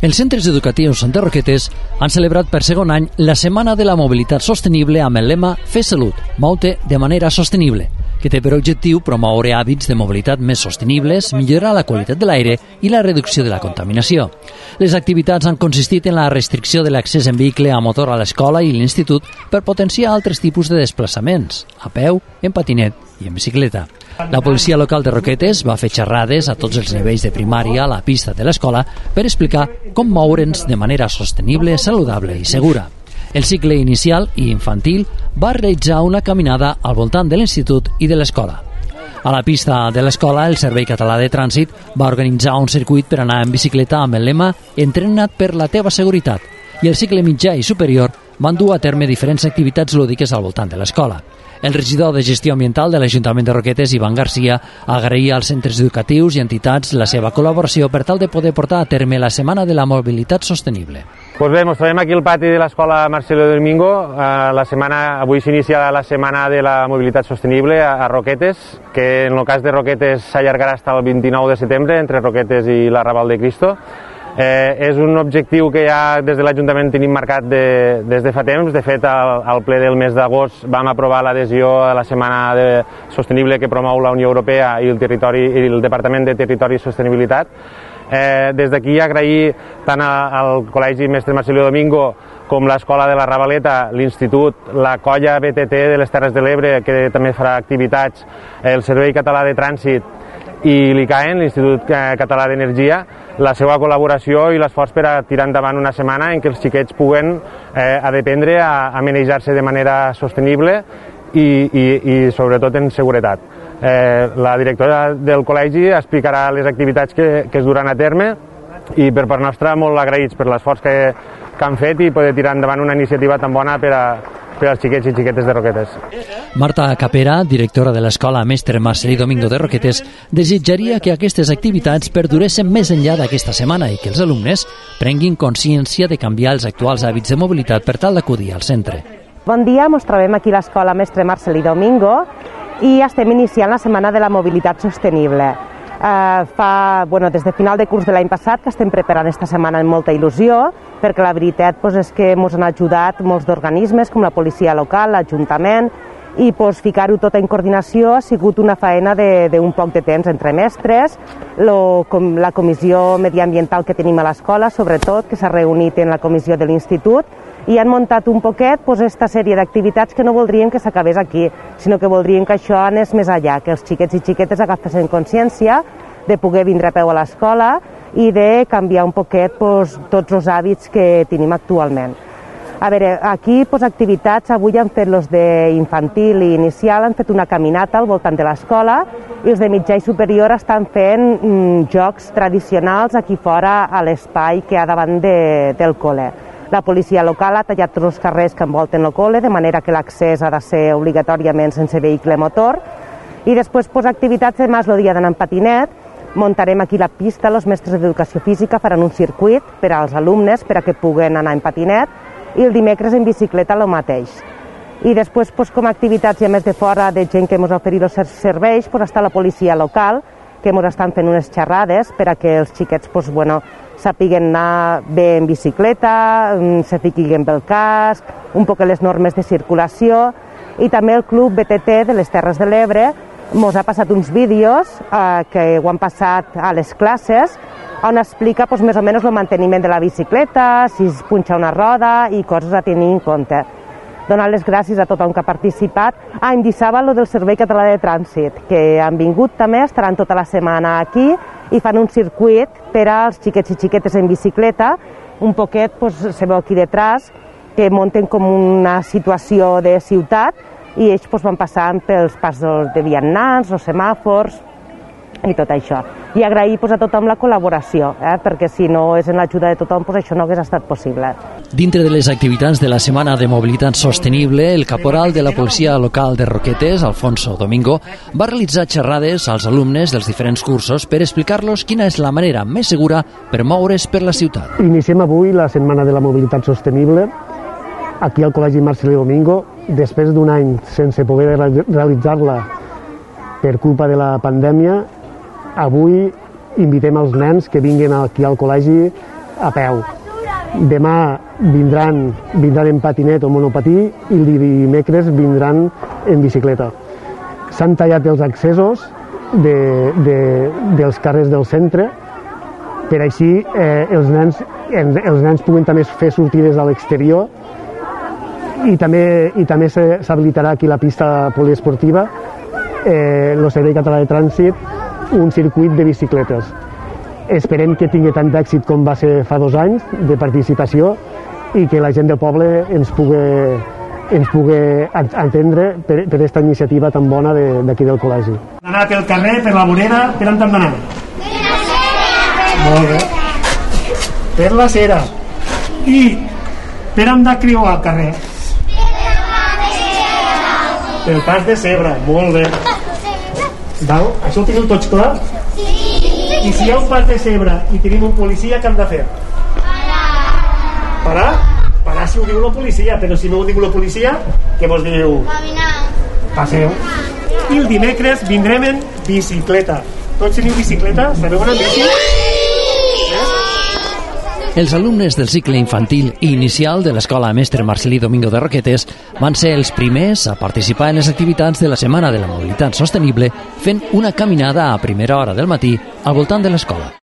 Els centres educatius de Roquetes han celebrat per segon any la Setmana de la Mobilitat Sostenible amb el lema Fer Salut, mou-te de manera sostenible, que té per objectiu promoure hàbits de mobilitat més sostenibles, millorar la qualitat de l'aire i la reducció de la contaminació. Les activitats han consistit en la restricció de l'accés en vehicle a motor a l'escola i l'institut per potenciar altres tipus de desplaçaments, a peu, en patinet i en bicicleta. La policia local de Roquetes va fer xerrades a tots els nivells de primària a la pista de l'escola per explicar com moure'ns de manera sostenible, saludable i segura. El cicle inicial i infantil va realitzar una caminada al voltant de l'institut i de l'escola. A la pista de l'escola, el Servei Català de Trànsit va organitzar un circuit per anar en bicicleta amb el lema «Entrena't per la teva seguretat» i el cicle mitjà i superior van dur a terme diferents activitats lúdiques al voltant de l'escola. El regidor de Gestió Ambiental de l'Ajuntament de Roquetes, Ivan Garcia, agraïa als centres educatius i entitats la seva col·laboració per tal de poder portar a terme la Setmana de la Mobilitat Sostenible. Pues bé, ens trobem aquí al pati de l'Escola Marcelo Domingo. Avui s'inicia la Setmana de la Mobilitat Sostenible a Roquetes, que en el cas de Roquetes s'allargarà fins al 29 de setembre entre Roquetes i l'Arrabal de Cristo. És un objectiu que ja des de l'Ajuntament tenim marcat des de fa temps. De fet, al ple del mes d'agost vam aprovar l'adhesió a la Setmana Sostenible que promou la Unió Europea i el Departament de Territori i Sostenibilitat. Des d'aquí agrair tant al Col·legi Mestre Marcelí Domingo com l'Escola de la Ravaleta, l'Institut, la Colla BTT de les Terres de l'Ebre, que també farà activitats, el Servei Català de Trànsit i l'ICAEN, l'Institut Català d'Energia, la seva col·laboració i l'esforç per a tirar endavant una setmana en què els xiquets puguen aprendre a manejar-se de manera sostenible i sobretot en seguretat. La directora del col·legi explicarà les activitats que es duran a terme i per part nostra molt agraïts per l'esforç que han fet i poder tirar endavant una iniciativa tan bona per als xiquets i xiquetes de Roquetes. Marta Capera, directora de l'Escola Mestre Marcelí Domingo de Roquetes, desitjaria que aquestes activitats perduressin més enllà d'aquesta setmana i que els alumnes prenguin consciència de canviar els actuals hàbits de mobilitat per tal d'acudir al centre. Bon dia, ens trobem aquí a l'Escola Mestre Marcelí Domingo i estem iniciant la Setmana de la Mobilitat Sostenible. Des de final de curs de l'any passat que estem preparant aquesta setmana amb molta il·lusió, perquè la veritat és que ens han ajudat molts d'organismes com la policia local, l'Ajuntament, i ficar-ho tot en coordinació ha sigut una faena d'un poc de temps entre mestres, la comissió mediambiental que tenim a l'escola, sobretot, que s'ha reunit en la comissió de l'institut, i han muntat un poquet aquesta sèrie d'activitats que no voldríem que s'acabés aquí, sinó que voldríem que això anés més allà, que els xiquets i xiquetes agafessin consciència de poder vindre a peu a l'escola i de canviar un poquet tots els hàbits que tenim actualment. A veure, aquí activitats, avui han fet els d'infantil i inicial, han fet una caminata al voltant de l'escola i els de mitjà i superior estan fent jocs tradicionals aquí fora a l'espai que hi ha davant del col·le. La policia local ha tallat tots els carrers que envolten el col·le, de manera que l'accés ha de ser obligatòriament sense vehicle motor. I després activitats, demà és el dia d'anar en patinet, muntarem aquí la pista, els mestres d'educació física faran un circuit per als alumnes per a que puguen anar en patinet i el dimecres en bicicleta el mateix. I després, com a activitats ja més de fora de gent que ens ha oferit els serveis, està la policia local, que ens estan fent unes xerrades per a que els xiquets sàpiguen anar bé en bicicleta, se fiquin pel casc, un poc les normes de circulació, i també el Club BTT de les Terres de l'Ebre ens ha passat uns vídeos que ho han passat a les classes on explica més o menys el manteniment de la bicicleta, si es punxa una roda i coses a tenir en compte. Donar les gràcies a tothom que ha participat. Em deixava el del Servei Català de Trànsit, que han vingut també, estaran tota la setmana aquí i fan un circuit per als xiquets i xiquetes en bicicleta. Un poquet, se veu aquí detrás, que munten com una situació de ciutat i ells van passant pels passos de vianants, els semàfors i tot això. I agrair a tothom la col·laboració, perquè si no és en l'ajuda de tothom, això no hagués estat possible. Dintre de les activitats de la Setmana de Mobilitat Sostenible, el caporal de la policia local de Roquetes, Alfonso Domingo, va realitzar xerrades als alumnes dels diferents cursos per explicar-los quina és la manera més segura per moure's per la ciutat. Iniciem avui la Setmana de la Mobilitat Sostenible aquí al Col·legi Marcelí Domingo, després d'un any sense poder realitzar-la per culpa de la pandèmia. Avui invitem els nens que vinguin aquí al col·legi a peu. Demà vindran en patinet o monopatí i el dimecres vindran en bicicleta. S'han tallat els accessos dels carrers del centre, per així els nens puguen també fer sortides a l'exterior i també s'habilitarà aquí la pista poliesportiva, el Servei Català de Trànsit, un circuit de bicicletes. Esperem que tingui tant d'èxit com va ser fa 2 anys de participació i que la gent del poble ens pugui entendre per aquesta iniciativa tan bona d'aquí del col·legi. Anar pel carrer, per la vorera, per on hem d'anar? Per la cera. Molt bé. Per la cera. I per on de creuar el carrer? Pel pas de Cebre. Molt bé. Això ho teniu tots clar? I si hi ha un pas de Cebre i tenim un policia, què hem de fer? Parar? Parar si ho diu la policia, però si no ho diu la policia, què vos diu? Caminar. Passeu. I el dimecres vindrem en bicicleta. Tots teniu bicicleta? Sabeu anar en bici? Els alumnes del cicle infantil i inicial de l'Escola Mestre Marcelí Domingo de Roquetes van ser els primers a participar en les activitats de la Setmana de la Mobilitat Sostenible fent una caminada a primera hora del matí al voltant de l'escola.